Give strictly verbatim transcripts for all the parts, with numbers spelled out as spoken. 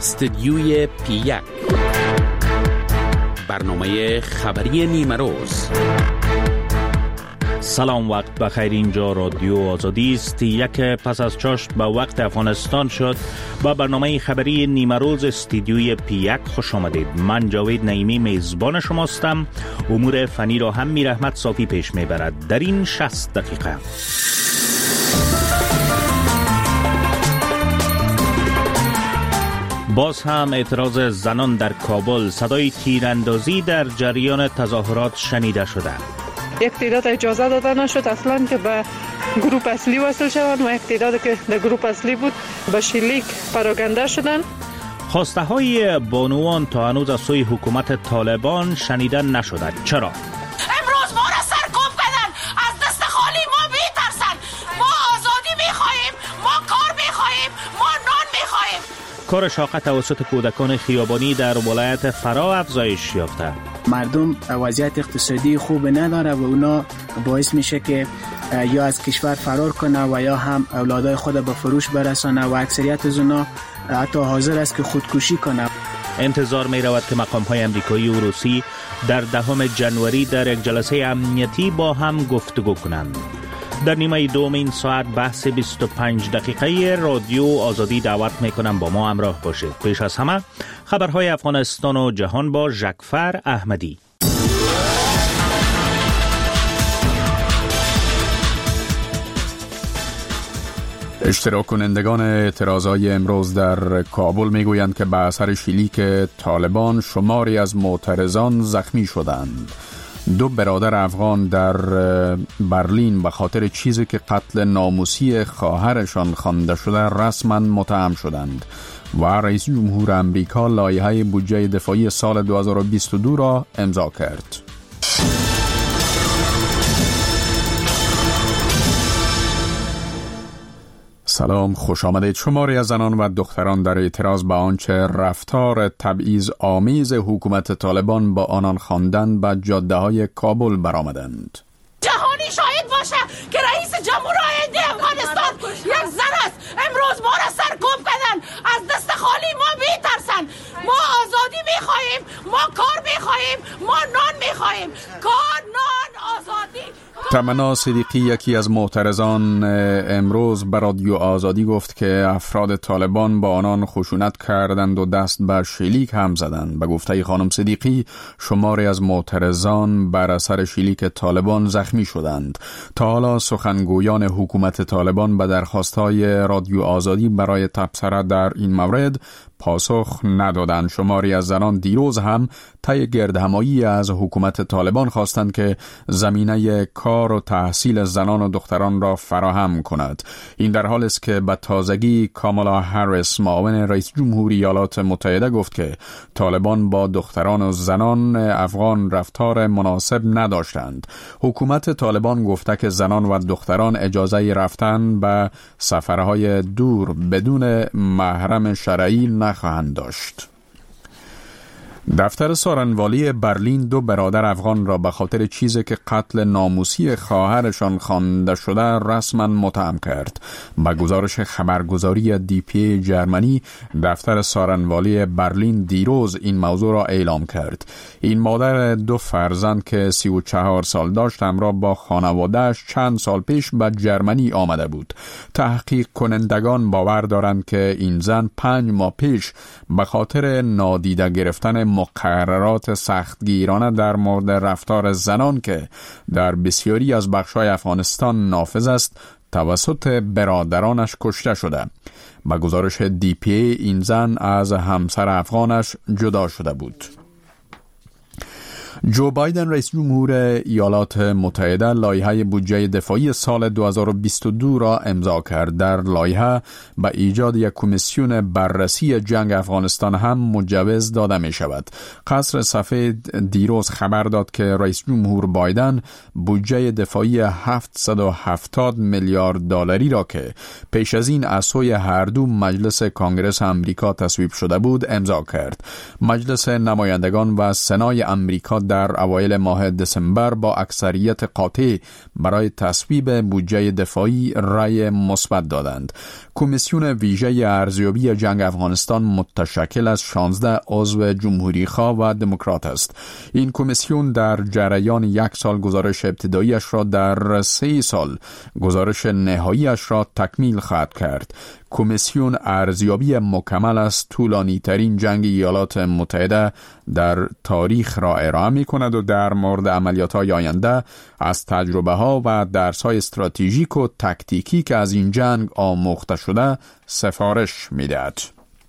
استدیوی پی یک، برنامه خبری نیمه روز. سلام، وقت بخیر. اینجا رادیو آزادی است. یک پس از چاشت به وقت افغانستان شد. با برنامه خبری نیمه روز استدیوی پی یک خوش آمدید. من جاوید نعیمی میزبان شماستم. امور فنی را هم میر احمد صافی پیش میبرد در این شصت دقیقه. باز هم اعتراض زنان در کابل، صدای تیراندازی در جریان تظاهرات شنیده شده. یک تعداد اجازه داده نشد اصلا که به گروه اصلی وصل شوند و یک تعداد که در گروه اصلی بود به شلیک پراکنده شدند. خواسته های بانوان تا هنوز از سوی حکومت طالبان شنیده نشده. چرا؟ امروز ما را سرکوب کردن، از دست خالی ما بی‌ترسن. ما آزادی می‌خواهیم، ما کار می‌خواهیم، ما نان می‌خواهیم. کار شاق توسط کودکان خیابانی در ولایت فرا افزایش یافته. مردم وضعیت اقتصادی خوب نداره و اونا باعث میشه که یا از کشور فرار کنه و یا هم اولادای خود به فروش برسانه و اکثریت از اونا حتی حاضر است که خودکشی کنه. انتظار می رود که مقام های امریکایی و روسی در دهم ژانویه در یک جلسه امنیتی با هم گفتگو کنند. در نیمه دوم این ساعت بحث بیست و پنج دقیقه رادیو آزادی دعوت میکنم با ما همراه باشید. پیش از همه خبرهای افغانستان و جهان با ژکفر احمدی. اشتراک کنندگان اعتراضای امروز در کابل میگویند که به اثر شلیک طالبان شماری از معترضان زخمی شدند. دو برادر افغان در برلین به خاطر چیزی که قتل ناموسی خواهرشان خوانده شده رسما متهم شدند و رئیس جمهور امریکا لایحه بودجه دفاعی سال دو هزار و بیست و دو را امضا کرد. سلام، خوش آمدید. شماری از زنان و دختران در اعتراض به آنچه رفتار تبعیض آمیز حکومت طالبان با آنان خواندند به جاده های کابل برآمدند. جهانی شاهد باشه که رئیس جمهور آینده افغانستان یک زن است. امروز ما را سرکوب کردن، از دست خالی ما بی‌ترسن. ما آزادی می‌خواهیم، ما کار می‌خواهیم، ما نان می‌خواهیم. کار، نان، آزادی. تمنا صدیقی یکی از معترضان امروز به رادیو آزادی گفت که افراد طالبان با آنان خشونت کردند و دست بر شلیک هم زدند. به گفته خانم صدیقی شماری از معترضان بر اثر شلیک طالبان زخمی شدند. تا حالا سخنگویان حکومت طالبان به درخواست‌های رادیو آزادی برای تبصره در این مورد پاسخ ندادند. شماری از زنان دیروز هم طی گردهمایی از حکومت طالبان خواستند که زمینه کار و تحصیل زنان و دختران را فراهم کند. این در حالی است که به تازگی کامالا هریس معاون رئیس جمهور ایالات متحده گفت که طالبان با دختران و زنان افغان رفتار مناسب نداشتند. حکومت طالبان گفته که زنان و دختران اجازه رفتن به سفرهای دور بدون محرم شرعی نخواهند داشت. دفتر سارنوالی برلین دو برادر افغان را به خاطر چیزی که قتل ناموسی خواهرشان خوانده شده رسما متهم کرد. با گزارش خبرگزاری دی پی جرمنی، دفتر سارنوالی برلین دیروز این موضوع را اعلام کرد. این مادر دو فرزند که سی و چهار سال داشت همراه با خانواده‌اش چند سال پیش به جرمنی آمده بود. تحقیق کنندگان باور دارند که این زن پنج ماه پیش به خاطر نادیده گرفتن مقررات سختگیرانه در مورد رفتار زنان که در بسیاری از بخش‌های افغانستان نافذ است توسط برادرانش کشته شده. با گزارش دی پی این زن از همسر افغانش جدا شده بود. جو بایدن رئیس جمهور ایالات متحده لایحه بودجه دفاعی سال دو هزار و بیست و دو را امضا کرد. در لایحه به ایجاد یک کمیسیون بررسی جنگ افغانستان هم مجوز داده می شود. قصر سفید دیروز خبر داد که رئیس جمهور بایدن بودجه دفاعی هفتصد و هفتاد میلیارد دلاری را که پیش از این از سوی هر دو مجلس کانگرس آمریکا تصویب شده بود امضا کرد. مجلس نمایندگان و سنای آمریکا در اوایل ماه دسامبر با اکثریت قاطع برای تصویب بودجه دفاعی رأی مثبت دادند. کمیسیون ویژه ارزیابی جنگ افغانستان متشکل از شانزده عضو جمهوری‌خواه و دموکرات است. این کمیسیون در جریان یک سال گزارش ابتداییش را در سه سال گزارش نهاییش را تکمیل خواهد کرد. کمیسیون ارزیابی مکمل از طولانی ترین جنگ ایالات متحده در تاریخ را ارائه می کند و در مورد عملیات های آینده از تجربه ها و درس های استراتژیک و تکتیکی که از این جنگ آموخته شده سفارش می دهد.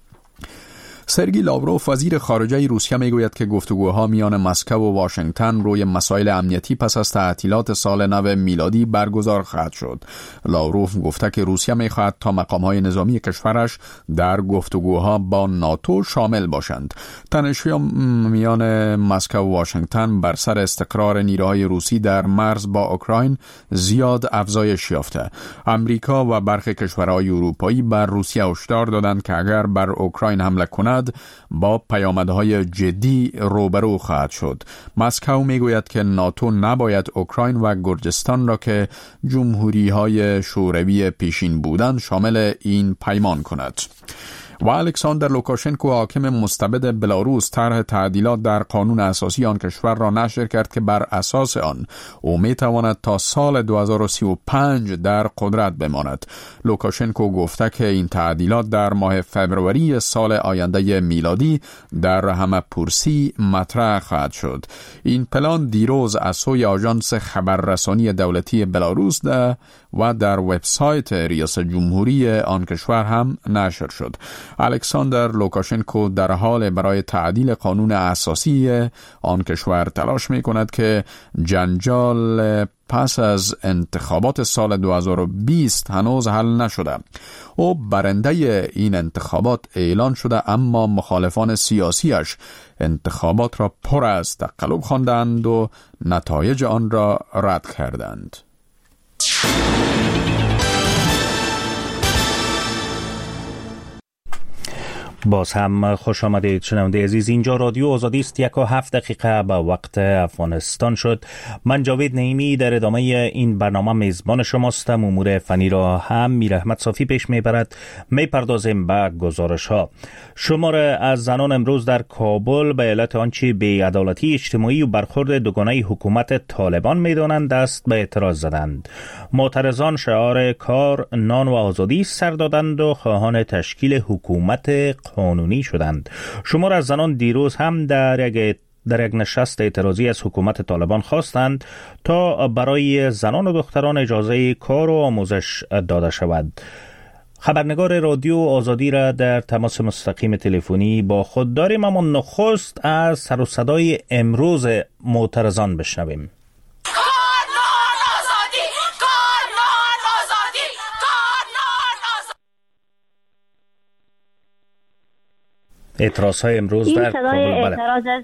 سرگئی لاوروف وزیر خارجه روسیه میگوید که گفتگوها میان مسکو و واشنگتن روی مسائل امنیتی پس از تعطیلات سال نو میلادی برگزار خواهد شد. لاوروف گفته که روسیه میخواهد تا مقامهای نظامی کشورش در گفتگوها با ناتو شامل باشند. تنش‌های میان مسکو و واشنگتن بر سر استقرار نیروهای روسی در مرز با اوکراین زیاد افزایش یافته. امریکا و برخی کشورهای اروپایی بر روسیه هشدار دادند که اگر بر اوکراین حمله کند با پیامدهای جدی روبرو خواهد شد. مسکو میگوید که ناتو نباید اوکراین و گرجستان را که جمهوری‌های شوروی پیشین بودند شامل این پیمان کند. و الکساندر لوکاشنکو حاکم مستبد بلاروس طرح تعدیلات در قانون اساسی آن کشور را نشر کرد که بر اساس آن او میتواند تا سال دو هزار و سی و پنج در قدرت بماند. لوکاشنکو گفته که این تعدیلات در ماه فوریه سال آینده میلادی در همه‌پرسی مطرح خواهد شد. این پلان دیروز از سوی آژانس خبررسانی دولتی بلاروس ده و در وبسایت ریاست جمهوری آن کشور هم نشر شد. الکساندر لوکاشنکو در حال برای تعدیل قانون اساسی آن کشور تلاش می کند که جنجال پس از انتخابات سال دو هزار و بیست هنوز حل نشده. او برنده این انتخابات اعلان شده، اما مخالفان سیاسیش انتخابات را پر از تقلب خواندند و نتایج آن را رد کردند. باز هم خوش آمدید شنونده عزیز. اینجا رادیو آزادی است. یک و هفت دقیقه به وقت افغانستان شد. من جاوید نعیمی در ادامه این برنامه میزبان شماستم. امور فنی را هم میر احمد صافی پیش میبرد. میپردازیم به گزارش ها. شماره از زنان امروز در کابل به علت آنچه بی‌عدالتی اجتماعی و برخورد دوگانه حکومت طالبان میدانند دست به اعتراض زدند. معترضان شعار کار، نان و آزادی سر دادند و خواهان تشکیل حکومت قانونی شدند. شمار از زنان دیروز هم در یک در یک نشست اعتراضی از حکومت طالبان خواستند تا برای زنان و دختران اجازه کار و آموزش داده شود. خبرنگار رادیو آزادی را در تماس مستقیم تلفنی با خود داریم، اما نخست از سر و صدای امروز معترضان بشنویم. اعتراض های امروز در کابل. اعتراض از...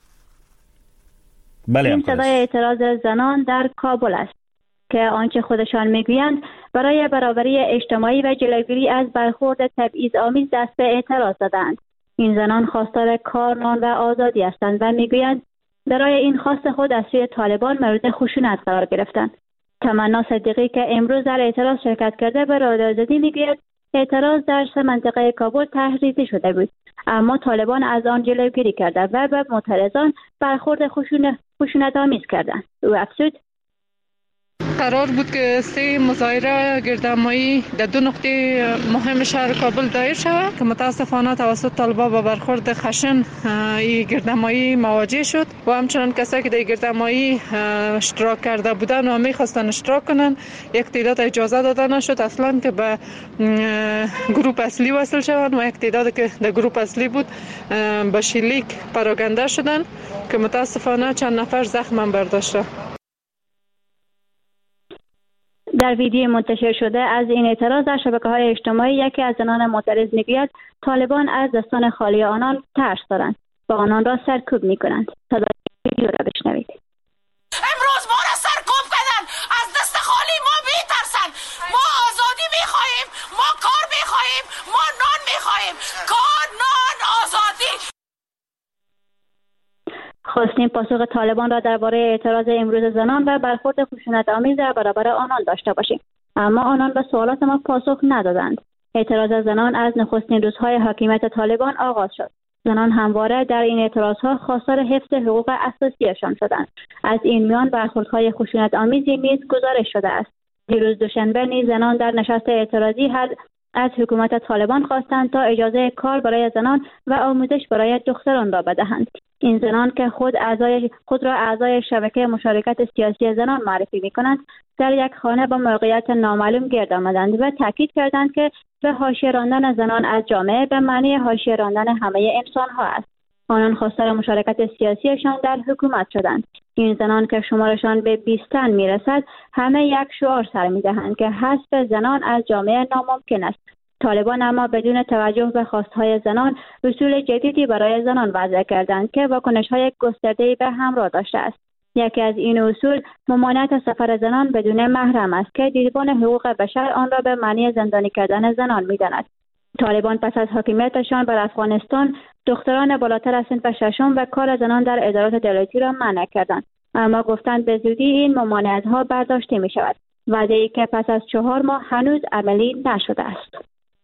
بله این صدای اعتراض زنان در کابل است که آنچه خودشان میگویند برای برابری اجتماعی و جلوگیری از برخورد تبعیض‌آمیز دست به اعتراض زدند. این زنان خواستار کار، نان و آزادی هستند و میگویند برای این خواست خود از سوی طالبان مورد خشونت قرار گرفتند. تمنا صدیقی که امروز در اعتراض شرکت کرده به رادیو آزادی میگوید اعتراض در سه منطقه کابل تحریزی شده بود، اما طالبان از آن جلوگیری کرده و به معترضان برخورد خشونت آمیز کردند. او افزود قرار بود که سه مظاهره گردهمایی در دو نقطه مهم شهر کابل دایر شود که متاسفانه توسط طالبان با برخورد خشن این گردهمایی مواجه شد و همچنان کسایی که در گردهمایی اشتراک کرده بودن و میخواستن اشتراک کنن یک تعداد اجازه داده نشد اصلا که به گروه اصلی وصل شوند و یک تعداد که در گروه اصلی بود به شلیک پراکنده شدن که متاسفانه چند نفر زخم برداشته. در ویدیو منتشر شده از این اعتراض در شبکه‌های اجتماعی یکی از زنان معترض میگوید طالبان از دستان خالی آنان ترس دارند و آنان را سرکوب میکنند. صدای ویدیو را بشنوید. امروز ما را سرکوب کردن، از دست خالی ما میترسن. ما آزادی میخواهیم، ما کار میخواهیم، ما نان میخواهیم. کار، نان، آزادی. خواستیم پاسخ طالبان را درباره اعتراض امروز زنان و برخورد خشونت‌آمیز در برابر آنان داشته باشیم، اما آنان به سوالات ما پاسخ ندادند. اعتراض زنان از نخستین روزهای حاکمیت طالبان آغاز شد. زنان همواره در این اعتراضها خواستار حفظ حقوق اساسیشان شدند. از این میان برخوردهای خشونت‌آمیزی نیز گزارش شده است. دیروز دوشنبه نیز زنان در نشست اعتراضی از حکومت طالبان خواستند تا اجازه کار برای زنان و آموزش برای دختران را بدهند. این زنان که خود اعضای خود را اعضای شبکه مشارکت سیاسی زنان معرفی می‌کنند، در یک خانه با موقعیت نامعلوم گرد آمدند و تاکید کردند که به حاشیه راندن زنان از جامعه به معنی حاشیه راندن همه انسان‌ها است. آنان خواستار مشارکت سیاسیشان در حکومت شدند. این زنان که شمارشان به بیست تن میرسد، همه یک شعار سر می‌دهند که حذف زنان از جامعه ناممکن است. طالبان اما بدون توجه به خواستهای زنان اصول جدیدی برای زنان وضع کردند که واکنش‌های گسترده‌ای به همراه داشته است. یکی از این اصول ممانعت سفر زنان بدون محرم است که دیدبان حقوق بشر آن را به معنی زندانی کردن زنان می‌داند. طالبان پس از حاکمیتشان بر افغانستان دختران بالاتر از صنف ششم و کار زنان در ادارات دولتی را منع کردند، اما گفتند به زودی این ممانعت‌ها برداشته می‌شود. وعده‌ای که پس از چهار ماه هنوز عملی نشده است.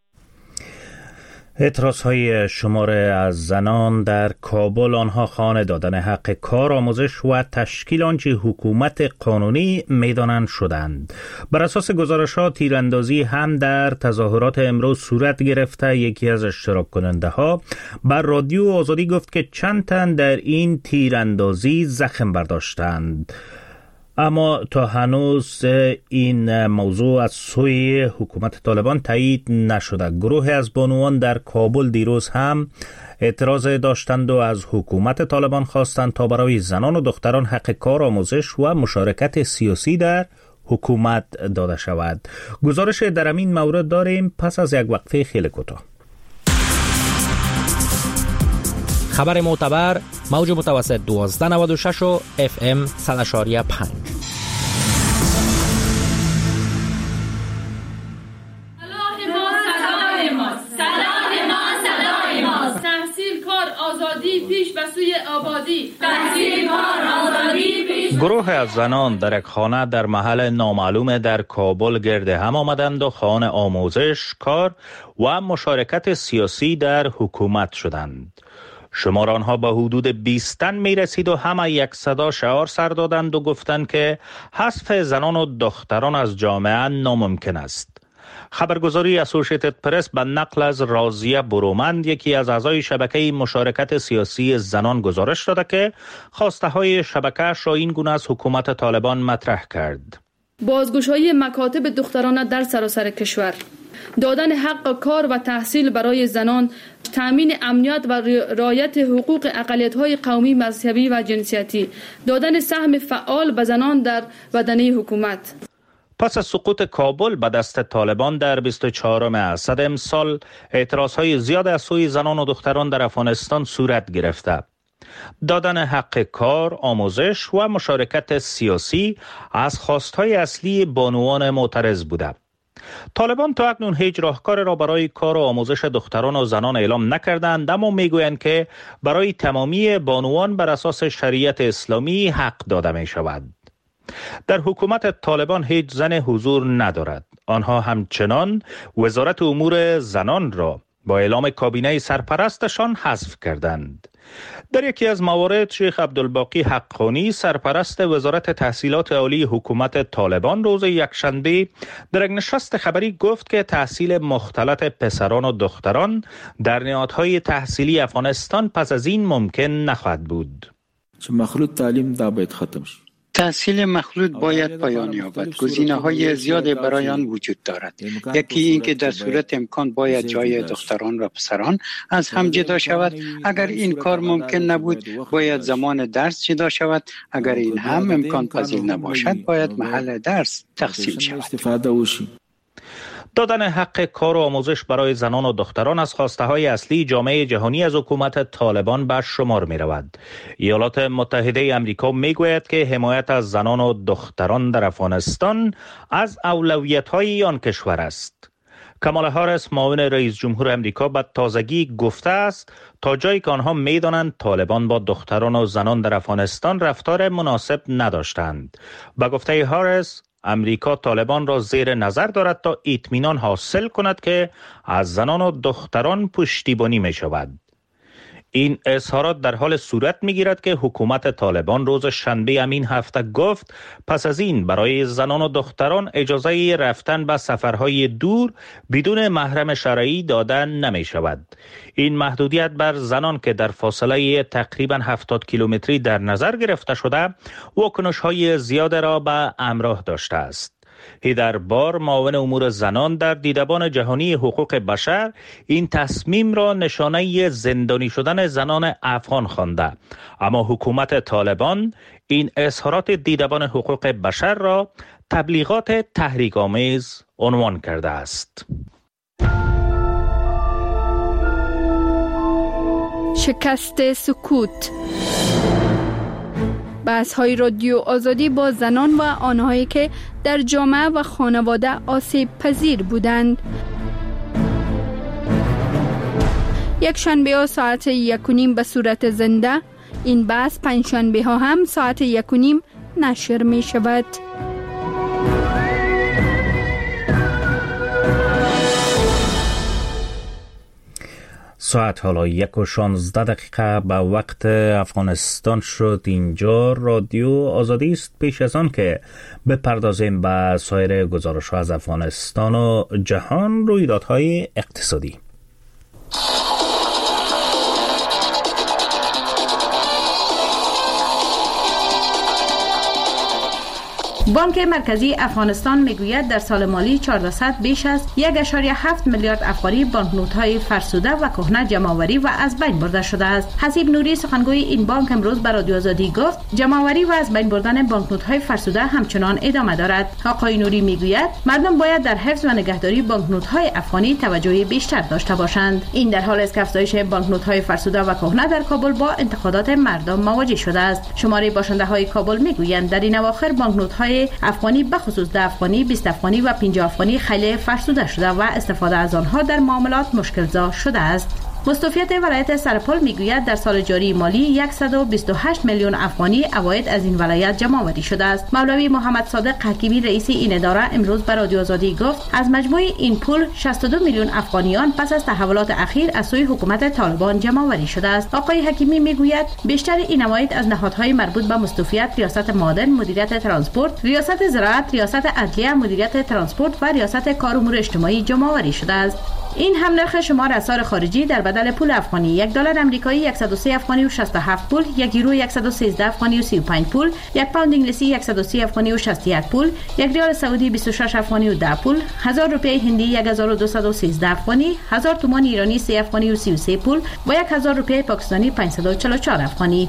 اعتراضهای شماره از زنان در کابل، آنها خانه دادن حق کار، آموزش و تشکیل آنچه حکومت قانونی میدانند شدند. بر اساس گزارش‌ها تیراندازی هم در تظاهرات امروز صورت گرفته. یکی از اشتراک کننده ها بر رادیو آزادی گفت که چند تن در این تیراندازی زخم برداشتند، اما تا هنوز این موضوع از سوی حکومت طالبان تایید نشده. گروه از بانوان در کابل دیروز هم اعتراض داشتند و از حکومت طالبان خواستند تا برای زنان و دختران حق کار، آموزش و مشارکت سیاسی در حکومت داده شود. گزارش در این مورد داریم پس از یک وقفه خیلی کوتاه. خبر معتبر، موج متوسط دوازده نود و شش و اف ام صد و شش و پنج. گروه از زنان در یک خانه در محل نامعلوم در کابل گرد هم آمدند و خوان آموزش، کار و مشارکت سیاسی در حکومت شدند. شمار آنها به حدود بیست تن می رسید و همه یک صدا شعار سر دادند و گفتند که حذف زنان و دختران از جامعه ناممکن است. خبرگزاری اسوسییتد پرس به نقل از راضیه برومند، یکی از اعضای شبکه مشارکت سیاسی زنان، گزارش داده که خواسته های شبکه‌اش را این گونه از حکومت طالبان مطرح کرد. بازگشایی مکاتب دخترانه در سراسر کشور، دادن حق کار و تحصیل برای زنان، تامین امنیت و رعایت حقوق اقلیت‌های قومی، مذهبی و جنسیتی، دادن سهم فعال به زنان در بدنه حکومت. پس از سقوط کابل به دست طالبان در بیست و چهارم اسد امسال، اعتراضهای زیاد از سوی زنان و دختران در افغانستان صورت گرفته. دادن حق کار، آموزش و مشارکت سیاسی از خواستهای اصلی بانوان معترض بوده. طالبان تا اکنون هیچ راهکار را برای کار و آموزش دختران و زنان اعلام نکردند، اما میگویند که برای تمامی بانوان بر اساس شریعت اسلامی حق داده می شود. در حکومت طالبان هیچ زن حضور ندارد. آنها همچنان وزارت امور زنان را با اعلام کابینه سرپرستشان حذف کردند. در یکی از موارد شیخ عبدالباقی حقانی، سرپرست وزارت تحصیلات عالی حکومت طالبان، روز یکشنبه در یک نشست خبری گفت که تحصیل مختلط پسران و دختران در نهادهای تحصیلی افغانستان پس از این ممکن نخواهد بود. مخلوط تعلیم دا باید ختم شد. تحصیل مخلوط باید پایان یابد. گزینه‌های زیادی برای آن وجود دارد. یکی این که در صورت امکان باید جای دختران و پسران از هم جدا شود. اگر این کار ممکن نبود باید زمان درس جدا شود. اگر این هم امکان پذیر نباشد باید محل درس تقسیم شود. دادن حق کار و آموزش برای زنان و دختران از خواسته‌های اصلی جامعه جهانی از حکومت طالبان بر شمار می رود. ایالات متحده امریکا می گوید که حمایت از زنان و دختران در افغانستان از اولویت‌های آن کشور است. کامالا هاریس معاون رئیس جمهور امریکا به تازگی گفته است تا جایی که آنها می‌دانند طالبان با دختران و زنان در افغانستان رفتار مناسب نداشتند. با گفته هاریس امریکا طالبان را زیر نظر دارد تا اطمینان حاصل کند که از زنان و دختران پشتیبانی می شود. این اظهارات در حال صورت می گیرد که حکومت طالبان روز شنبه همین هفته گفت پس از این برای زنان و دختران اجازه رفتن به سفرهای دور بدون محرم شرعی داده نمی شود. این محدودیت بر زنان که در فاصله تقریبا هفتاد کیلومتری در نظر گرفته شده واکنش‌های زیاد را به همراه داشته است. هیدر بار معاون امور زنان در دیدبان جهانی حقوق بشر این تصمیم را نشانه زندانی شدن زنان افغان خوانده، اما حکومت طالبان این اظهارات دیدبان حقوق بشر را تبلیغات تحریک‌آمیز عنوان کرده است. شکست سکوت. بحث‌های رادیو آزادی با زنان و آنهایی که در جامعه و خانواده آسیب پذیر بودند. یک شنبه ها ساعت یک و نیم به صورت زنده، این بحث پنج شنبه ها هم ساعت یک و نیم نشر می شود. ساعت حالا یک و شانزده دقیقه به وقت افغانستان شد. اینجا رادیو آزادی است. پیش از آن که بپردازیم به سایر گزارش‌ها از افغانستان و جهان، رویدادهای اقتصادی. بانک مرکزی افغانستان میگوید در سال مالی چهارصد بیش از یک و هفت میلیارد افغانی بانکنوت‌های فرسوده و کهنه جمع‌آوری و از بین برده شده است. حسیب نوری سخنگوی این بانک امروز به رادیو آزادی گفت جمع‌آوری و از بین بردن بانکنوت‌های فرسوده همچنان ادامه دارد. آقای نوری میگوید مردم باید در حفظ و نگهداری بانکنوت‌های افغانی توجه بیشتر داشته باشند. این در حالی است که افزایش بانکنوت‌های فرسوده و کهنه در کابل با انتقادات مردم مواجه شده است. شماره باشنده‌های کابل میگویند در این اواخر بانکنوت‌های افغانی به خصوص ده افغانی، بیست افغانی و پنجاه افغانی خیلی فرسوده شده و استفاده از آنها در معاملات مشکل‌زا شده است. مستوفیت ولایت سرپل میگوید در سال جاری مالی صد و بیست و هشت میلیون افغانی عواید از این ولایت جمع آوری شده است. مولوی محمد صادق حکیمی رئیس این اداره امروز به رادیو آزادی گفت از مجموع این پول شصت و دو میلیون افغانیان پس از تحولات اخیر از سوی حکومت طالبان جمع آوری شده است. آقای حکیمی میگوید بیشتر این عواید از نهادهای مربوط به مستوفیت، ریاست معادن، مدیریت ترانسپورت، ریاست زراعت، ریاست عدلیه، مدیریت ترانسپورت و ریاست کار امور اجتماعی جمع آوری شده است. این هم نرخ شمار اسعار خارجی در بدل پول افغانی: یک دلار آمریکایی صد و سه افغانی و شصت و هفت پول، یک یورو صد و سیزده افغانی و سی و پنج پول، یک پوند انگلیسی صد و سی افغانی و شصت و یک پول، یک ریال سعودی بیست و شش افغانی و ده پول، هزار روپیه هندی هزار و دویست و سیزده افغانی، هزار تومان ایرانی سه افغانی و سی و سه پول و یک هزار روپیه پاکستانی پانصد و چهل و چهار افغانی.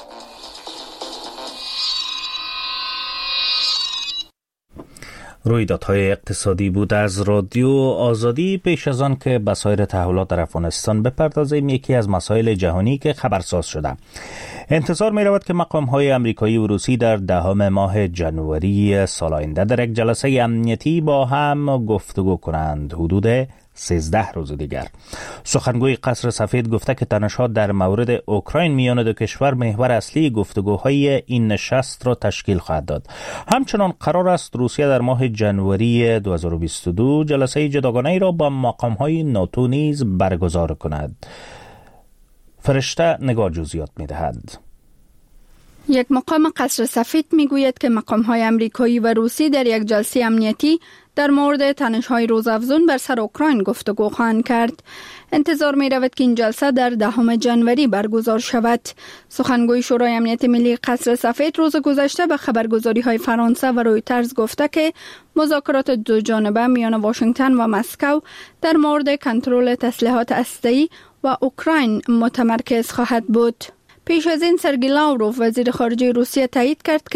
رویدادهای اقتصادی بود از رادیو آزادی. پیش از آن که به سایر تحولات در افغانستان بپردازیم، یکی از مسائل جهانی که خبرساز شده. انتظار می رود که مقام‌های آمریکایی و روسی در دهم ماه جنوری سال آینده در یک جلسه امنیتی با هم گفتگو کنند. حدود سیزده روز دیگر. سخنگوی قصر سفید گفته که تنش‌ها در مورد اوکراین میان دو کشور محور اصلی گفتگوهای این نشست را تشکیل خواهد داد. همچنان قرار است روسیه در ماه جنوری دو هزار و بیست و دو جلسه جداگانه‌ای را با مقام‌های ناتو نیز برگزار کند. فرشته نگار جزئیات می‌دهد. یک مقام قصر سفید میگوید که مقام‌های آمریکایی و روسی در یک جلسه امنیتی در مورد تنش‌های روزافزون بر سر اوکراین گفتگو خواهند کرد. انتظار می رود که این جلسه در دهم جنوری برگزار شود. سخنگوی شورای امنیت ملی قصر سفید روز گذشته به خبرگزاری‌های فرانسه و رویترز گفته که مذاکرات دو جانبه میان واشنگتن و مسکو در مورد کنترل تسلیحات اسلحه‌ای و اوکراین متمرکز خواهد بود. پیش از این سرگی لاوروف وزیر خارجه روسیه تایید کرد که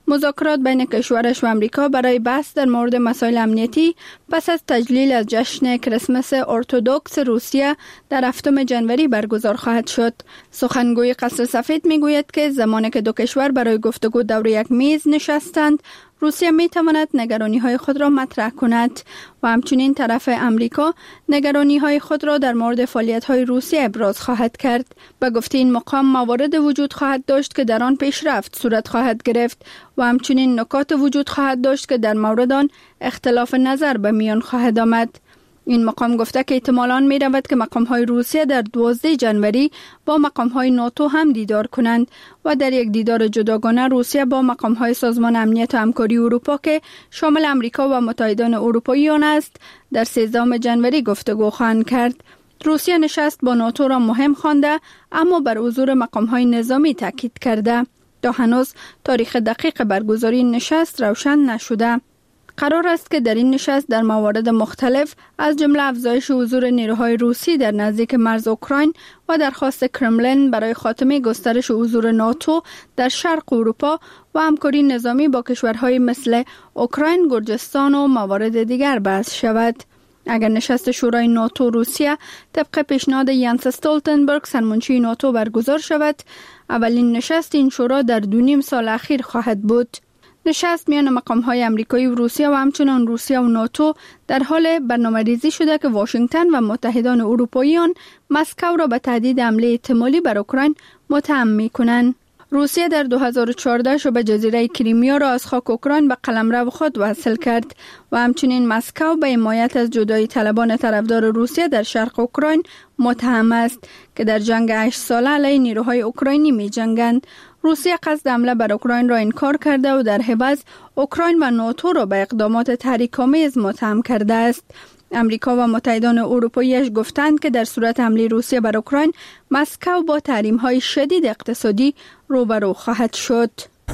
مذاکرات بین کشورش و امریکا برای بحث در مورد مسائل امنیتی پس از تجلیل از جشن کریسمس ارتدوکس روسیه در هفتم ژانویه برگزار خواهد شد. سخنگوی قصر سفید میگوید که زمانی که دو کشور برای گفتگو دور یک میز نشستند، روسیه می تواند نگرانی های خود را مطرح کند و همچنین طرف امریکا نگرانی های خود را در مورد فعالیت های روسیه ابراز خواهد کرد. به گفته این مقام موارد وجود خواهد داشت که در آن پیشرفت صورت خواهد گرفت و همچنین نکات وجود خواهد داشت که در مورد آن اختلاف نظر به میان خواهد آمد. این مقام گفته که احتمالاً می رود که مقام های روسیه در دوازده ژانویه با مقام های ناتو هم دیدار کنند و در یک دیدار جداگانه روسیه با مقام های سازمان امنیت و همکاری اروپا که شامل امریکا و متحدان اروپایی آن است در سیزدهم ژانویه گفتگو خواهند کرد. روسیه نشست با ناتو را مهم خوانده اما بر حضور مقام های نظامی تاکید کرده. تا هنوز تاریخ دقیق برگزاری نشست روشن نشده. قرار است که در این نشست در موارد مختلف از جمله افزایش حضور نیروهای روسی در نزدیک مرز اوکراین و درخواست کرملین برای خاتمه گسترش حضور ناتو در شرق اروپا و همکاری نظامی با کشورهای مثل اوکراین، گرجستان و موارد دیگر بحث شود. اگر نشست شورای ناتو روسیه طبق پیشنهاد یانس استولتنبرگ سرمنشی ناتو برگزار شود، اولین نشست این شورا در دو نیم سال اخیر خواهد بود. نشست میان مقام‌های آمریکایی و روسیه و همچنان روسیه و ناتو در حال برنامه‌ریزی شده که واشنگتن و متحدان اروپایی آن مسکو را به تهدید حمله احتمالی بر اوکراین متهم می‌کنند. روسیه در دو هزار و چهارده شبه جزیره کریمیا را از خاک اوکراین به قلمرو خود وصل کرد و همچنین مسکو به حمایت از جدایی طلبان طرفدار روسیه در شرق اوکراین متهم است که در جنگ هشت ساله علیه نیروهای اوکراینی می‌جنگند. روسیه قصد حمله بر اوکراین را انکار کرده و در عوض اوکراین و ناتو را به اقدامات تحریک‌آمیز متهم کرده است. امریکا و متحدان اروپاییش گفتند که در صورت حمله روسیه بر اوکراین، مسکو با تحریم‌های شدید اقتصادی روبرو خواهد شد.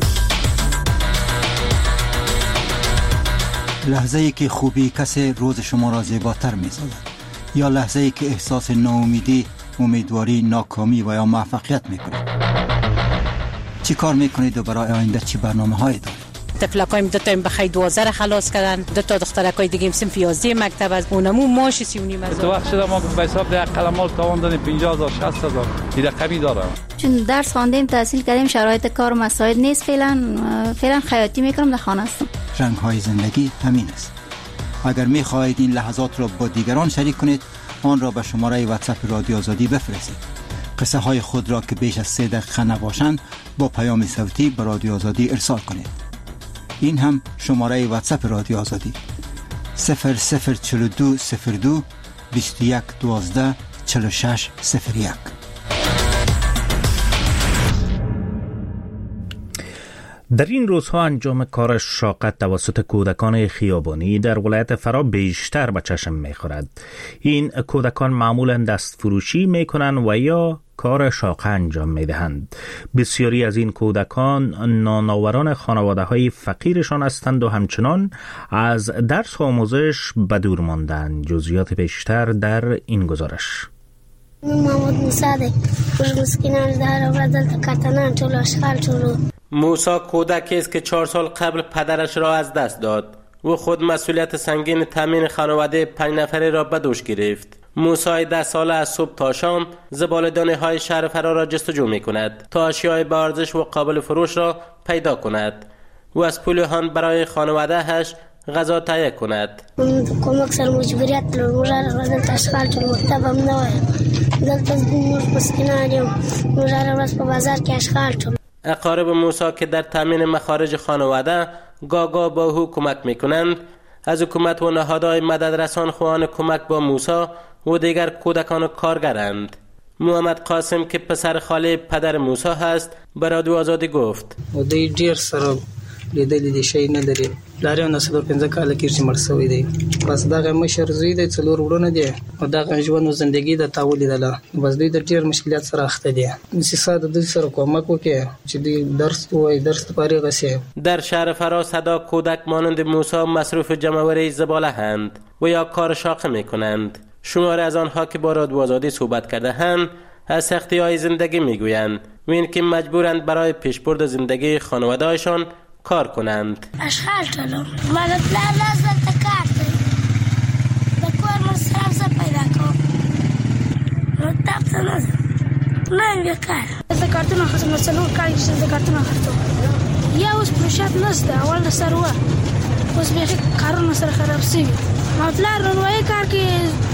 لحظه‌ای که خوبی کسی روز شما را زیباتر می‌سازد، یا لحظه‌ای که احساس ناامیدی، امیدواری، ناکامی و یا موفقیت می‌کنید. چی کار میکنید و برای آینده چی برنامه‌هایی دارید؟ طفلکایم دو تا بخای دوازده خلاص کردن، دو تا دخترکای دیگه هم صنف یازده مکتب از اونمو ماش سی و نیم هزار. تو وقت شده ما به حساب ده قلمال تاوان دادیم پنجاه هزار شصت هزار این رقمی داره. چون درس خواندیم تحصیل کردیم شرایط کار مساعد نیست، فعلا فعلا خیاطی میکنم در خانه هستم. رنگ‌های زندگی همین است. اگر می‌خواهید این لحظات را با دیگران شریک کنید، آن را به شماره واتساپ رادیو آزادی بفرستید. قصه های خود را که بیش از سه دقیقه نباشند با پیام صوتی به رادیو آزادی ارسال کنید. این هم شماره واتساپ رادیو آزادی صفر صفر چهل و دو صفر دو بیست و یک دوازده چهل و شش صفر یک. در این روزها انجام کار شاقت توسط کودکان خیابانی در ولایت فرا بیشتر به چشم می‌خورد. این کودکان معمولاً دست فروشی می‌کنند و یا کار شاقه انجام می‌دهند. بسیاری از این کودکان نانآوران خانواده‌های فقیرشان هستند و همچنان از درس و آموزش به دور ماندند. جزئیات بیشتر در این گزارش. محمد موسی ده خوش مسکینان داره و دلت کتنان چلو اشغال چلو. موسی کودکی است که چهار سال قبل پدرش را از دست داد و خود مسئولیت سنگین تامین خانواده پنج نفره را به دوش گرفت. موسی ده ساله از صبح تا شام زباله‌دانی های شهر فرا را جستجو می کند تا اشیای با ارزش و قابل فروش را پیدا کند و از پول آن برای خانواده‌اش غذا تهیه کند. کمک سر مجبوریت لرم را دلت اشغال چلو مکتبم نوایم دلت موش مسکینانیم مجرد راست په بازار کې اشغال چلو. اقارب موسی که در تامین مخارج خانواده گاگا با او کمک میکنند از حکومت و نهادهای مددرسان خواهان کمک با موسی و دیگر کودکان کارگرند. محمد قاسم که پسر خاله پدر موسی هست به رادیو آزادی گفت و دی ډیر سره لیدلې دي شي نه لري لارې نه څلور پنځه کاله کې چې مړ شوی دی بس دغه مشر زوی دی څلور وروڼه دي او دغه ژوند او زندگی د تا ولیدله بس دوی د ډیر مشکلات سره اخته دي نسیسا د دوی سره کومک وکړي چې دوی درس وای درس لپاره غسي. در شهر فرا صدا کودک مانند موسی مصروف جمع‌آوری زباله هستند و یا کار شاقه میکنند. شماری از آنها که با رادیو آزادی صحبت کرده اند از سختی‌های زندگی میگویند و اینکه مجبورند برای پیشبرد زندگی خانواده‌شان کار کنند. اشغال طلب مالت لا لازم تکارتی بکار مصرف پیدا کن مرتب تناز نه بیکار ذکرتون خاص مثلا کاری که ذکرتون خاطر یا اوس پروژه نست اول سروا اوس به کارونه سره خراب سی مطلع رنوی کار که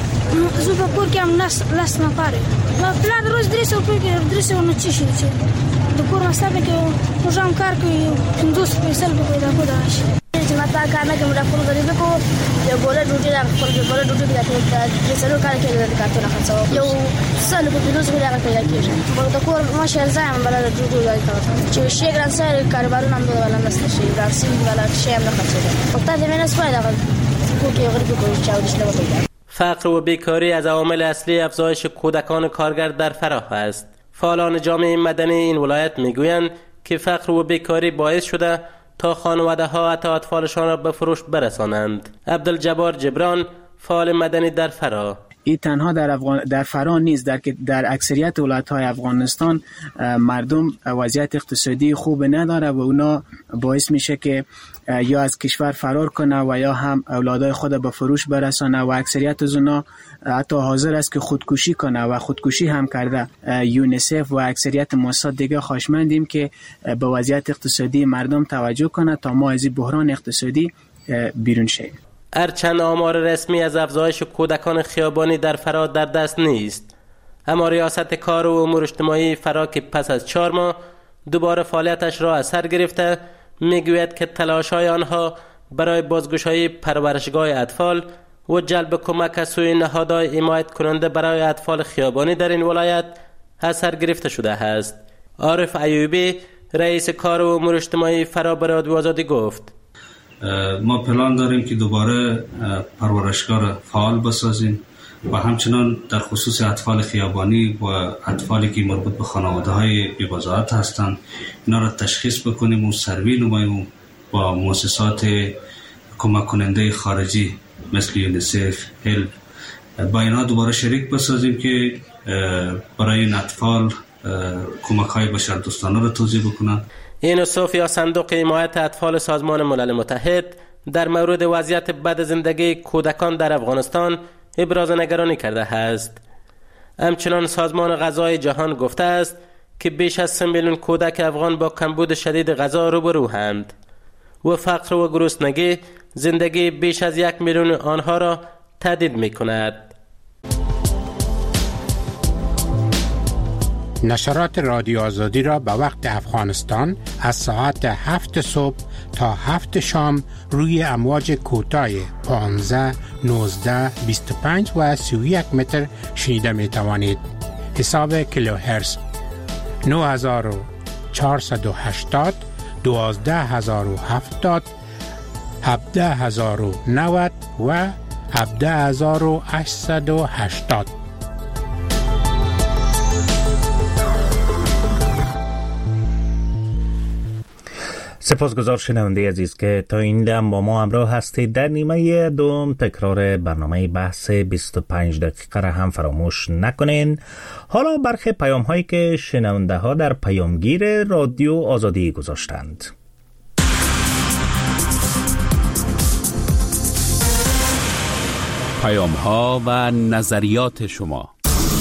زو په کور کې هم نس لاس نه پاره مطلع روز درې سو په درې سو نه چی شي د کور مسابقه کې پروژه کار کوي دوس پیسې به پیدا کوي چې ماته کار نه کوم ډاکټر غریب کو یو ګوله ډوټي راځي خپل ګوله ډوټي راځي چې سره کار کوي د کارتونه خرڅو یو سل په پیلوس غوډه پیدا کیږي په د کور ماشه ځم بل د ډوټي راځي چې شي ګران سره کاروبارونه هم ولا نسته شي راسي ولا شي هم نه خرڅو په تا دې نه سپایدا کو کې غریب کو چې او دشنه پیدا فقر و بیکاری از عوامل اصلی افزایش کودکان کارگر در فراه است. فعالان جامعه مدنی این ولایت میگویند که فقر و بیکاری باعث شده تا خانواده ها حتی اطفالشان را به فروش برسانند. عبدالجبار جبران، فعال مدنی در فراه: این تنها در افغان در فراه نیست، در در اکثریت ولایت‌های افغانستان مردم وضعیت اقتصادی خوب نداره و اونا باعث میشه که یا از کشور فرار کنه و یا هم اولادای خود به فروش برسانه و اکثریت از اونا حتی حاضر است که خودکشی کنه و خودکشی هم کرده. یونیسف و اکثریت مؤسسات دیگه خواهشمندیم که به وضعیت اقتصادی مردم توجه کنه تا ما از این بحران اقتصادی بیرون شیم. هرچند آمار رسمی از افزایش کودکان خیابانی در فراه در دست نیست، اما ریاست کار و امور اجتماعی فراه که پس از چهار ماه دوباره فعالیتش را از سر گرفته میگوید که تلاش‌های آنها برای بازگشایی پرورشگاه اطفال و جلب کمک از سوی نهادهای حمایت کننده برای اطفال خیابانی در این ولایت از سر گرفته شده است. عارف ایوبی، رئیس کار و امور اجتماعی فراه به رادیو آزادی گفت: ما پلان داریم که دوباره پرورشگاه را فعال بسازیم و همچنان در خصوص اطفال خیابانی و اطفالی که مربوط به خانواده‌های بی‌وضاحت هستند اینا را تشخیص بکنیم و سروی نماییم با مؤسسات کمک کننده خارجی مثل یونیسف، هلپ با اینا دوباره شریک بسازیم که برای این اطفال کمک‌های بشردوستانه را توزیع بکنند. یونیسف یا صندوق حمایت اطفال سازمان ملل متحد در مورد وضعیت بد زندگی کودکان در افغانستان ابراز نگرانی کرده است. همچنان سازمان غذای جهان گفته است که بیش از سه میلیون کودک افغان با کمبود شدید غذا روبروند و فقر و گرسنگی زندگی بیش از یک میلیون آنها را تهدید می‌کند. نشرات رادیو آزادی را به وقت افغانستان از ساعت هفت صبح تا هفت شام روی امواج کوتاه پانزده، نوزده، بیست و پنج و سی و یک متر شنیده می توانید. حساب کیلوهرتز نه هزار و چهارصد و هشتاد، دوازده هزار و هفتاد، هفده هزار و نود و هفده هزار و هشتصد و هشتاد. سپاسگزار شنونده عزیز که تا این دم با ما همراه هستید. در نیمه دوم تکرار برنامه بحث بیست و پنج دقیقه را هم فراموش نکنین. حالا برخی پیام هایی که شنونده ها در پیامگیر رادیو آزادی گذاشتند. پیام ها و نظریات شما.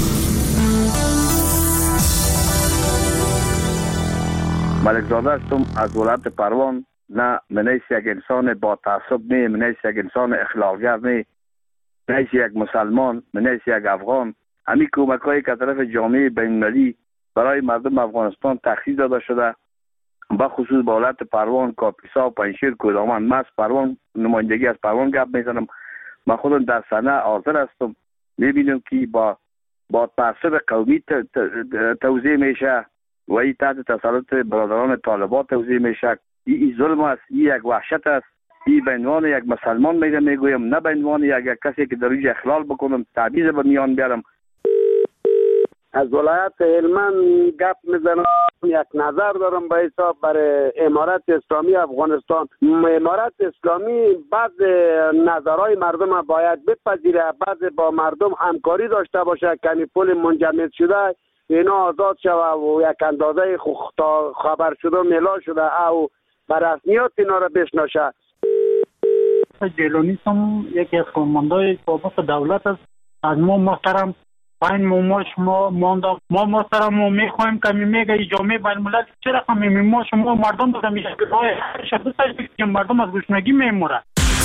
ملکزاده هستم از ولایت پروان. نه منیش یک انسان با تعصب نه، منیش یک انسان اخلاقگر نه، منیش یک مسلمان، منیش یک افغان. همین کمک هایی که طرف جامعه بین‌المللی برای مردم افغانستان تخصیص داده شده، با خصوص با ولایت پروان، کاپیسا، پنجشیر، کدامن. من از پروان نمایندگی از پروان گپ میزنم. من خودم در صحنه حاضر هستم. میبینم که با با تعصب قومی توزیع میشه و این تحت تسلط برادران طالبان توزیع میشه. این ظلم است، این یک وحشت است. این به عنوان یک مسلمان میگم میگویم، نه به عنوان یک کسی که در اینجا اخلال بکنم، تعویض به میان بیارم. از ولایت هلمند گپ میزنم. یک نظر دارم به حساب برای امارت اسلامی افغانستان. امارت اسلامی بعض نظرهای مردم باید بپذیره، بعض با مردم همکاری داشته باشه که پول منجمد شده اینا آزاد شوه و یک اندازه خبر شده میلا شده او به رسمیات اینا را بشناسه. جیلونی هم یکی از کارمندای سابق دولت است. از ما محترم پنج ماه شما مانده ما محترم ما میخوایم که میگه ای جامعه بین الملل چه رقم ما شما مردم بودم میشه که راه شده که مردم از گشنگی میمورن.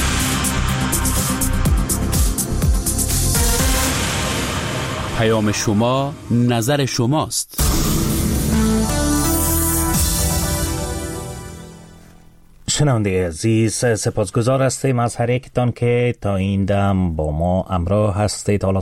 پیام شما نظر شماست. شنونده عزیز، سپاسگزار هستیم از هر یکتان که تا این دم با ما همراه هستید. حالا